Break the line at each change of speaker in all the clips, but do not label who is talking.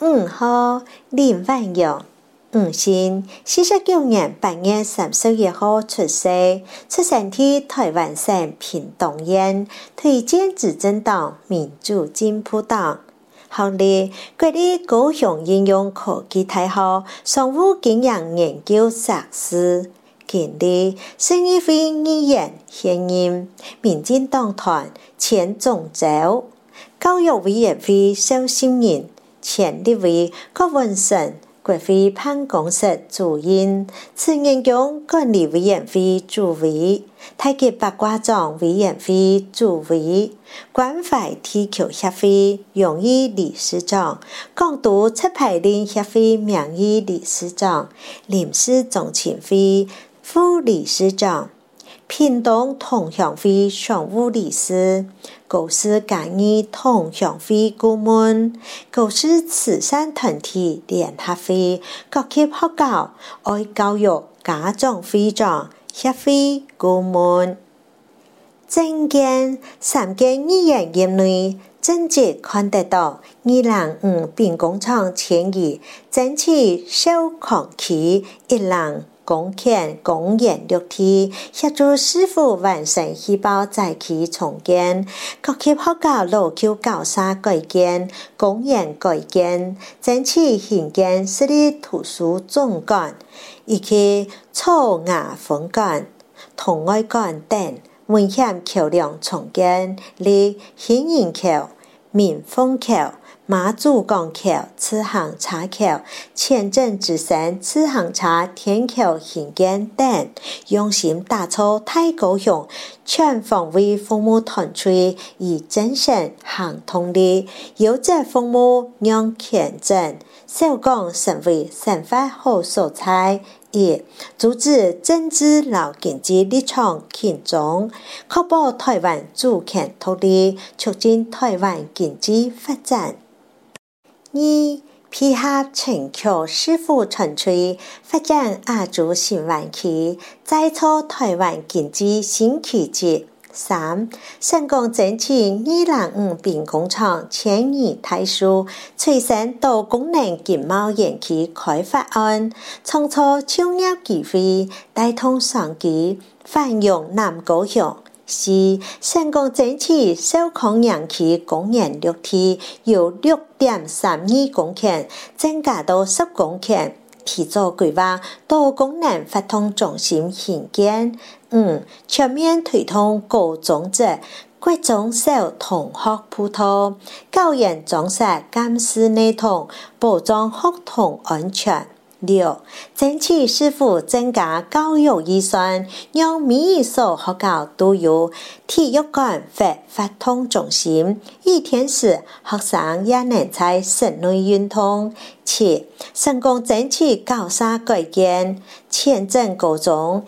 5號林萬陽5姓49年8月31號出世，出生於台灣省屏東縣，推薦執政黨民主進步黨。學歷國立高雄應用科技大學商務經營研究碩士。經歷省議會議員、現任民進黨團前總召、教育委員會召集人、前立委郭文生國會辦公室主任、次研究管理委員會主委、太極八卦掌委員會主委、關懷地球協會榮譽理事長、港都出牌令協會名譽理事長、臨時中情會副理事長、屏東同鄉會常務理事、高師嘉義同鄉會顧問、高師慈善團體聯合會各級學校愛教育家長會長協會顧問。政見3個議員任內政績看得到205兵工廠遷移，爭取小康區1人公權公園綠地，協助市府完成虛報在區重建，各級學校老舊校舍改建、公園改建，爭取興建私立圖書總館以及草衙分館、同愛館等危險橋梁重建，例興仁橋、民豐橋、馬祖港橋、自行車橋、前鎮之星自行車天橋興建等，用心打造大高雄全方位服務團隊，以精神行動力，優質服務讓前鎮首港成為生活好所在。1. 阻止政治和經濟立場傾軋，確保台灣主權獨立，促進台灣經濟發展。2. 配合全球市府團隊發展亞洲新灣區，再造台灣經濟新奇蹟。3. 成功爭取205兵工廠遷移大數，催生多功能經貿園區開發案，創造就業機會，帶動商機，繁榮南高雄。4. 成功爭取小康園區公園綠地由6.32公頃增加到10公頃，提早規劃多功能發通中心興建。5. 全面推動高種質國中小同學普通教研裝設監視系統，保障學童安全。6. 爭取市府增加教育預算，讓每一所學校都有體育館或發通中心，一天時學生也能在室內運動。7. 成功爭取校舍改建，前鎮高中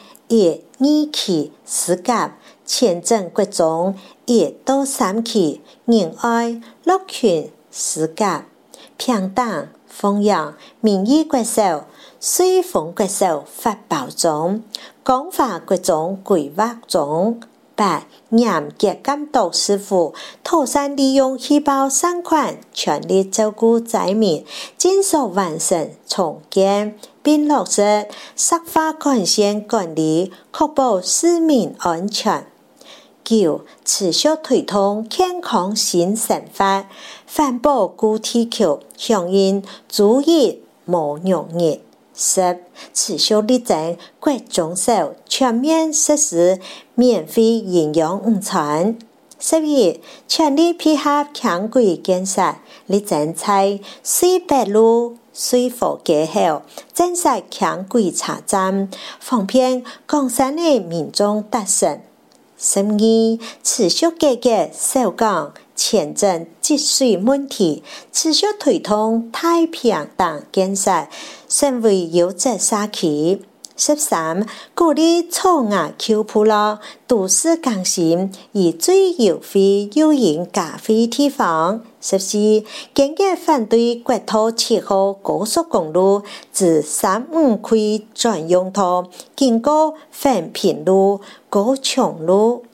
1、2期4甲，前鎮國中1到3期仁愛、樂群4甲，平等、鳳陽、民意國小、水豐國小發包中，光華國中規劃中。8. 嚴格監督市府妥善利用虛報善款，全力照顧災民，盡速完成重建，並落實石化幹線管理，確保市民安全。9. 持續推動健康新生活，環保顧地球，響應注意無肉日。10. 持續力爭國中小全面實施免費營養午餐。11. 全力配合輕軌建設，力爭在水北路、水福街後增設輕軌車站，方便廣山的民眾達成。12. 持續解決首港前鎮積水問題，持續推動太平洋建設，成為優質社區。13. 鼓勵草衙口鋪落都市更新，以最優惠誘因加惠地方。14. 堅決反對國道7號高速公路自35區專用道經過延平路、高雄路。